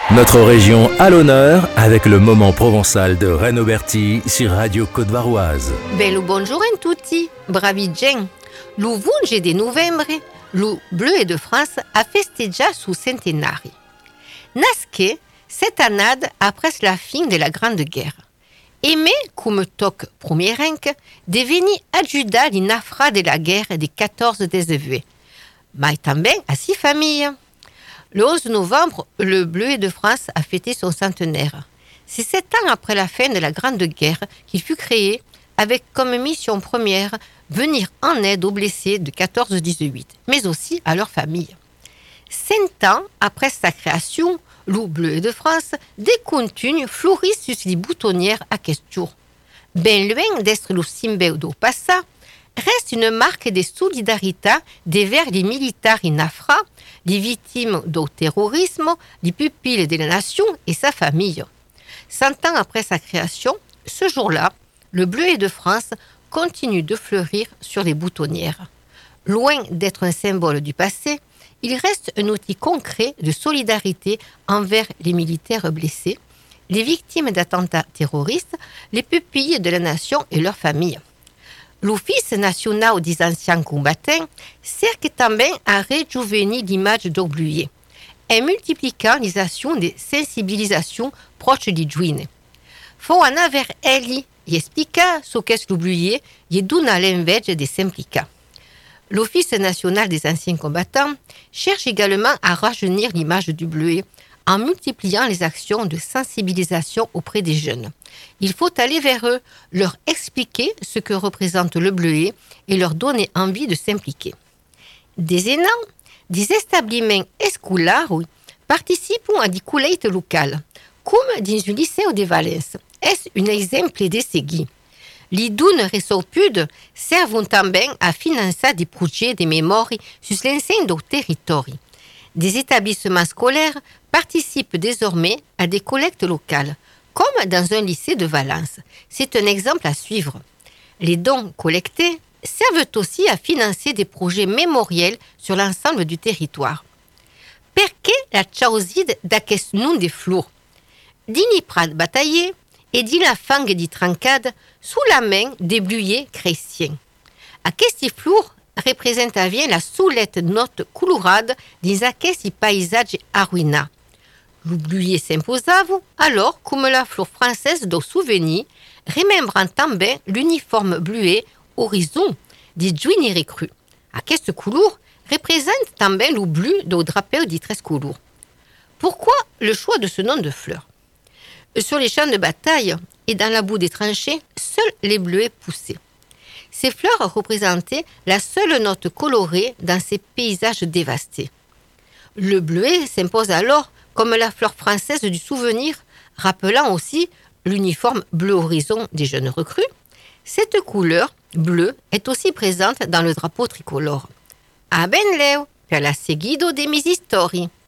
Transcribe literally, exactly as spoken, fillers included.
Notre région à l'honneur avec le moment provençal de Reine Auberti sur Radio Côte-Varoise. Bello buongiorno a tutti, bravi gen. Lo venticinque di novembre, lo Bleuet de France a festeggiato su centenari. Nasce cette année après la fin de la Grande Guerre. Aimé come toc premierenc, deveni adjuda di nafra de la guerre de quatorze dix-huit, ma também a six familles. Le onze novembre, le Bleuet de France a fêté son centenaire. C'est sept ans après la fin de la Grande Guerre qu'il fut créé avec comme mission première venir en aide aux blessés de quatorze dix-huit, mais aussi à leurs familles. Cinq ans après sa création, le Bleuet de France décontinue fleurit sur les boutonnières à question. Ben loin d'être le symbole du passé, reste une marque de solidarité envers les militaires in Afra, les victimes du terrorisme, les pupilles de la nation et sa famille. Cent ans après sa création, ce jour-là, le Bleuet de France continue de fleurir sur les boutonnières. Loin d'être un symbole du passé, il reste un outil concret de solidarité envers les militaires blessés, les victimes d'attentats terroristes, les pupilles de la nation et leurs familles. L'Office national des anciens combattants sert também à rejuvenir l'image du Bleuet, en multipliant les actions de sensibilisation proches du juin. Faut en avoir elle et expliquer ce qu'est le Bleuet et donner l'envie de s'impliquer. L'Office national des anciens combattants cherche également à rajeunir l'image du Bleuet en multipliant les actions de sensibilisation auprès des jeunes. Il faut aller vers eux, leur expliquer ce que représente le Bleuet et leur donner envie de s'impliquer. Des aînants, des établissements scolaires participent à des collectes locales, comme dans un lycée de Valence. Est un exemple de ce Les dounes ressorpudes servent também à financer des projets de mémoire sur l'ensemble du territoire. Des établissements scolaires participent désormais à des collectes locales, comme dans un lycée de Valence. C'est un exemple à suivre. Les dons collectés servent aussi à financer des projets mémoriels sur l'ensemble du territoire. Perché la chauside d'aquest nom de fleurs? Dini prat bataillé et dit la fangue di trancade sous la main des bleuets chrétiens. Aquests fleurs représente bien la soulette note colorade des aquests paysages arruinats. Le bleuet s'imposava alors comme la fleur française de souvenir, remembrant também l'uniforme bleuet horizon des juini recrues. Aquesta couleur représente também le bleu du drapeau des treize couleurs. Pourquoi le choix de ce nom de fleur? Sur les champs de bataille et dans la boue des tranchées, seuls les bleuets poussaient. Ces fleurs représentaient la seule note colorée dans ces paysages dévastés. Le bleuet s'impose alors comme la fleur française du souvenir, rappelant aussi l'uniforme bleu horizon des jeunes recrues. Cette couleur bleue est aussi présente dans le drapeau tricolore. A ben leu, per la seguido de mis storie.